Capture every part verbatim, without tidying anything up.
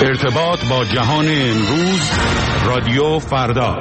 ارتباط با جهان امروز، رادیو فردا.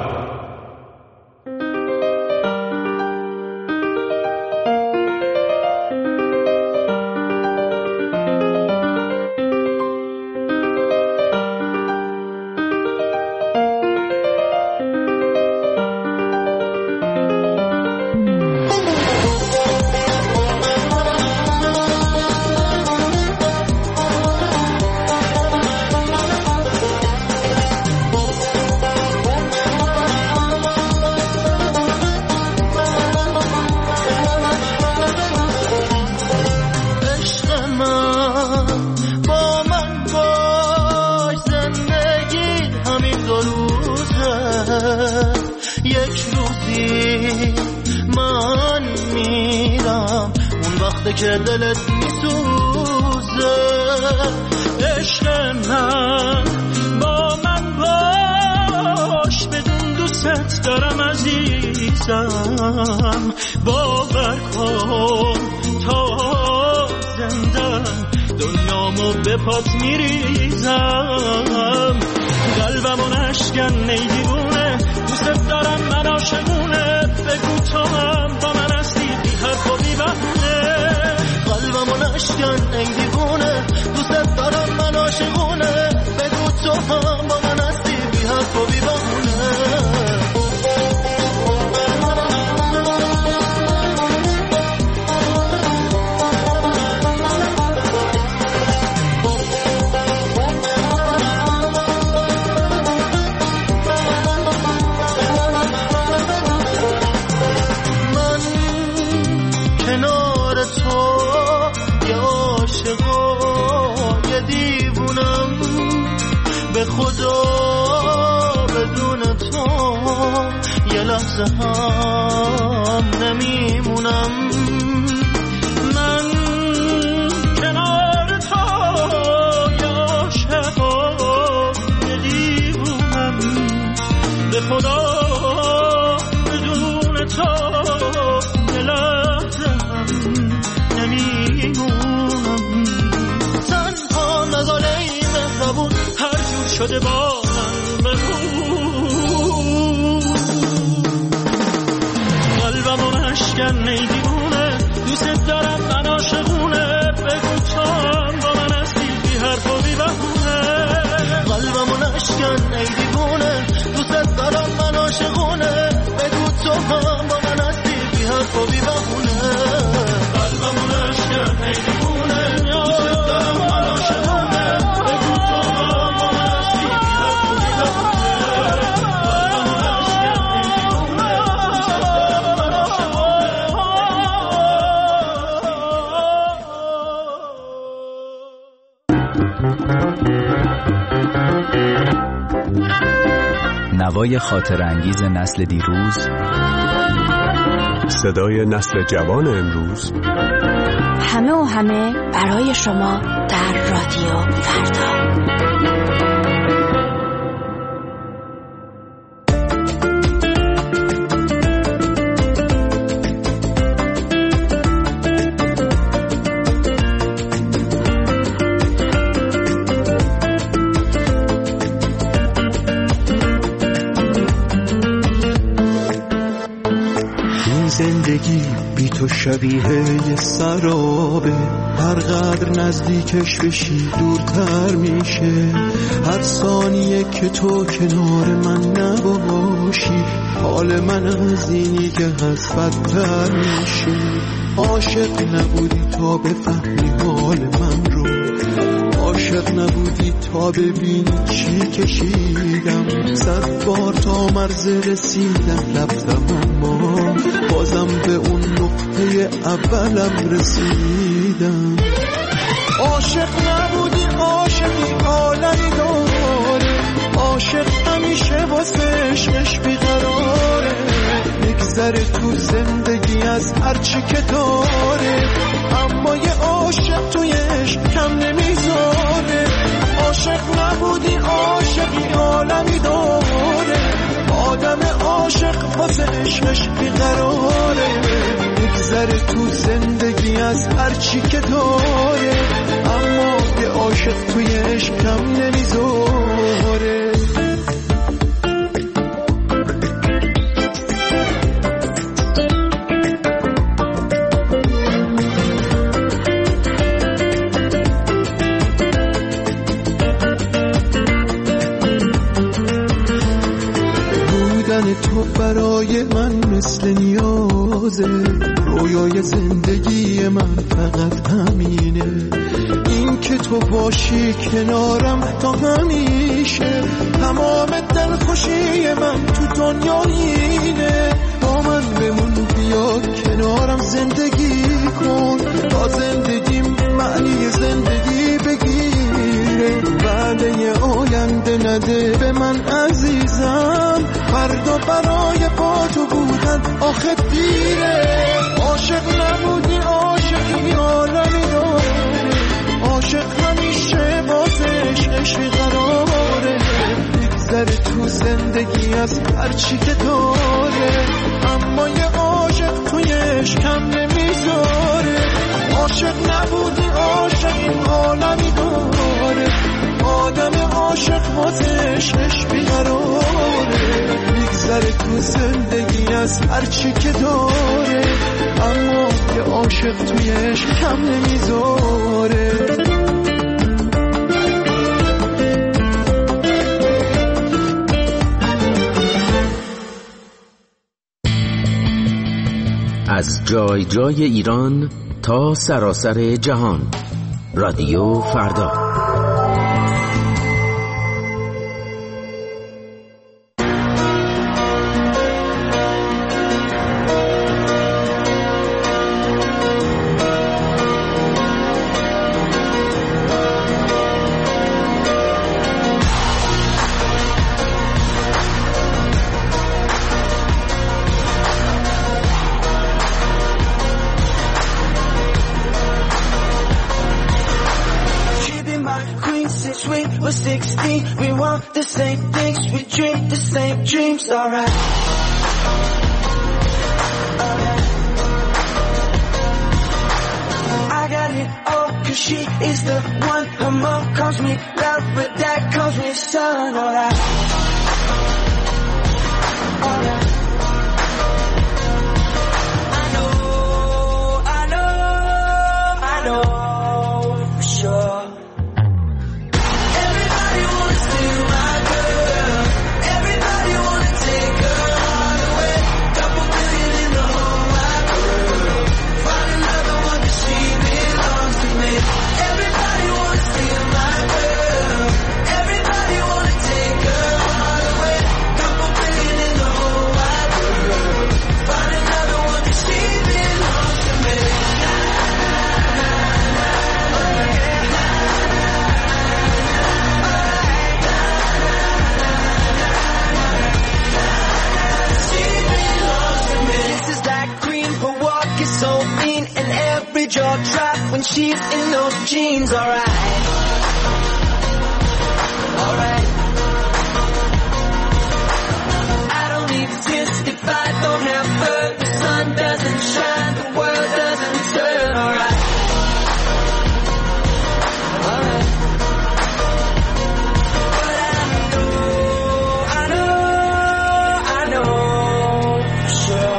که دلت میسوزه عشق من با من باش بدون دوست دارم عزیزم باور کن تا زندم دنیامو به پات میریزم قلبمو نشکن ای دیوونه دوست دارم من عاشقونه بگو تو هم با من هستی بی حرف و بی بهونه قلبمو نشکن ای دیوونه دوست دارم من عاشقونه بگو تو هم با من هستی بی حرف و بی بهونه خدا بدون تو یه لحظه هم نمیمونم من کنار تو یا عاشقا یه دیوونم به خدا بدون تو یه لحظه هم نمیمونم تنها نزاله ای مهربون شده با من بگو قلبمو نشکن ای دیوونه دوست دارم من عاشقونه بگو تو هم با من هستی بی حرف و بی بهونه قلبمو نشکن ای دیوونه دوست دارم من عاشقونه بگو تو هم با من هستی بی حرف و بی بهونه قلبمو نشکن ای دیوونه دوست دارم من عاشقونه بگو تو نوای خاطر انگیز نسل دیروز، صدای نسل جوان امروز، همه و همه برای شما در رادیو فردا. زندگی بی تو شبیه یه سرابه، هر قدر نزدیکش بشی دورتر میشه. هر ثانیه که تو کنار من نباشی حال من از اینی که هست بدتر میشه. عاشق نبودی تا بفهمی حال من رو، عاشق نبودی تا ببینی چی کشیدم. صد بار تا مرز رسیدم رفتم اما بازم به اون نقطه اولم رسیدم. عاشق نبودی عاشقی عالمی داره، عاشق همیشه واسه عشقش بیقراره. میگذره تو زندگی از هرچی که داره، اما یه عاشق توی عشق کم نمیذاره. عاشق نبودی عاشقی عالمی داره، آدم عاشق واسه عشقش بیقراره. میگذره تو زندگی از هرچی که داره، اما یه عاشق عاشق توی عشقم نمیذاره. تو برای من مثل نیازه، رویای زندگی من فقط همینه. این که تو باشی کنارم تا همیشه، تمام دلخوشی من تو دنیا اینه. با من بمون بیا کنارم زندگی کن، تا زندگیم معنی زندگی بگیره. وعده آینده نده به من عزیزم، فردا برای با تو بودن آخه دیره. عاشق نبودی عاشقی عالمی داره، عاشق همیشه بازش عشقی قراره. بگذره تو زندگی از هرچی که داره، اما یه عاشق توی عشقم نمیذاره. عاشق نبودی عاشقی عالمی داره، آدم عاشق واسش عشقی قراره. بگذره تو زندگی از هرچی که داره، اما یه عاشق توی عشق کم نمیذاره. از جای جای ایران تا سراسر جهان، رادیو فردا. Dreams, alright. I got it all, cause she is the one. Her mom calls me loud, but dad calls me son, alright. Alright. I know, I know, I know for sure. Everybody wants to be my girl. Everybody wanna take her all the way. Couple billion in the whole wide world. Find another one 'cause she belongs to me. Everybody wanna steal my girl. Everybody wanna take her all the way. Couple billion in the whole wide world. Find another one 'cause she belongs to me. So mean, and every jaw drop when she's in those jeans. Alright, alright. I don't need tears if I don't have her. The sun doesn't shine, the world doesn't turn. Alright, alright. But I know, I know, I know for sure.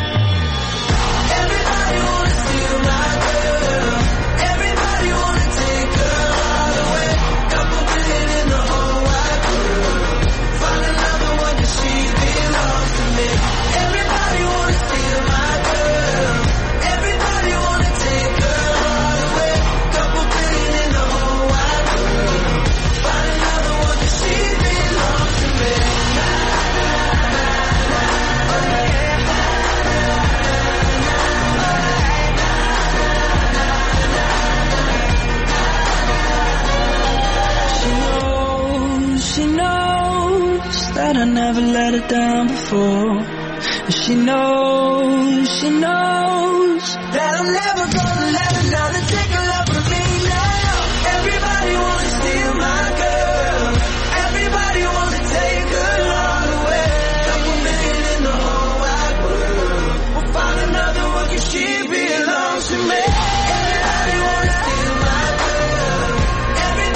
I never let her down before. She knows, she knows that I'm never gonna let another take a love from me now. Everybody wanna steal my girl. Everybody wanna take her all away. Couple million in the whole wide world. We'll find another one 'cause she belongs to me. Everybody wanna steal my girl. Everybody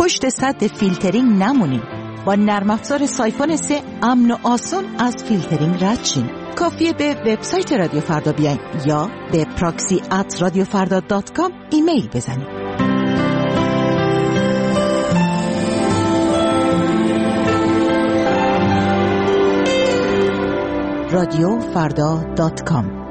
پشت سد فیلترینگ نمونین. با نرم افزار سایفون سه امن و آسون از فیلترینگ رد شین. کافیه به وبسایت رادیو فردا بیاین یا به پراکسی ات رادیو فردا دات کام ایمیل بزنید. رادیو فردا دات کام.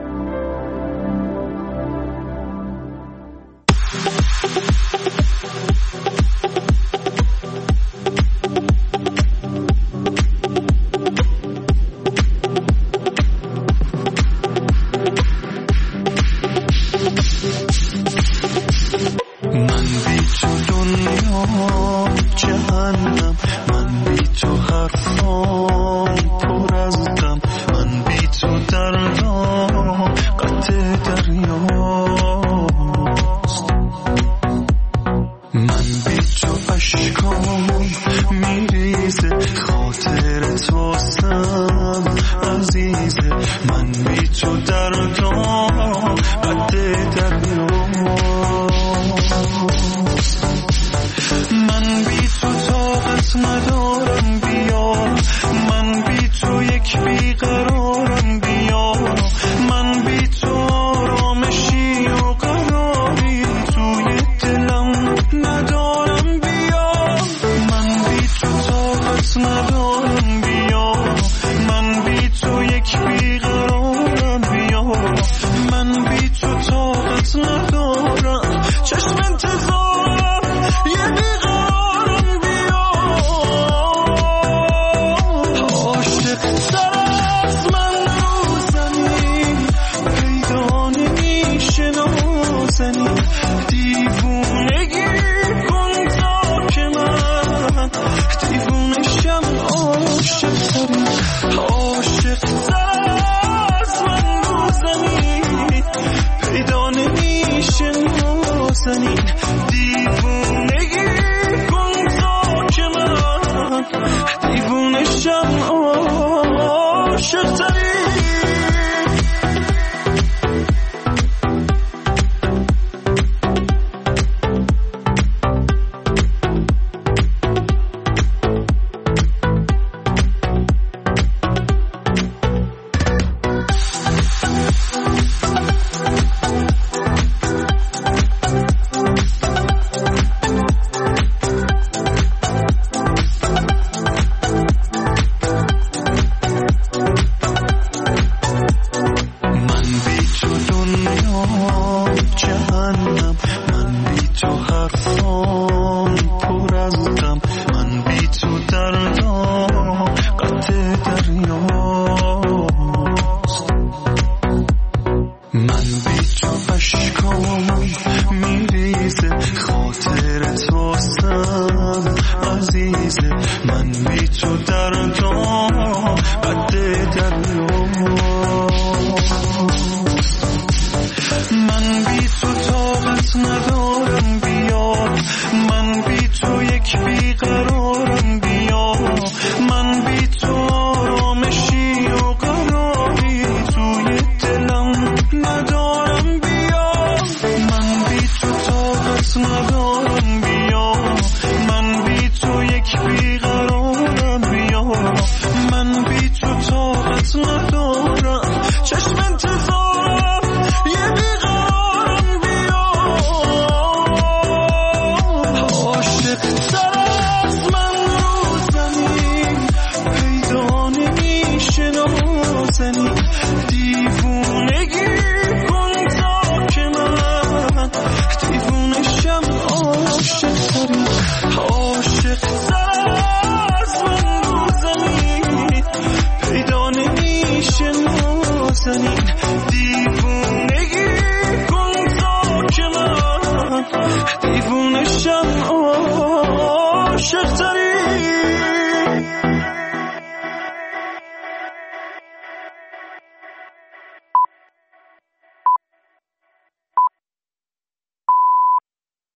دیوونه شم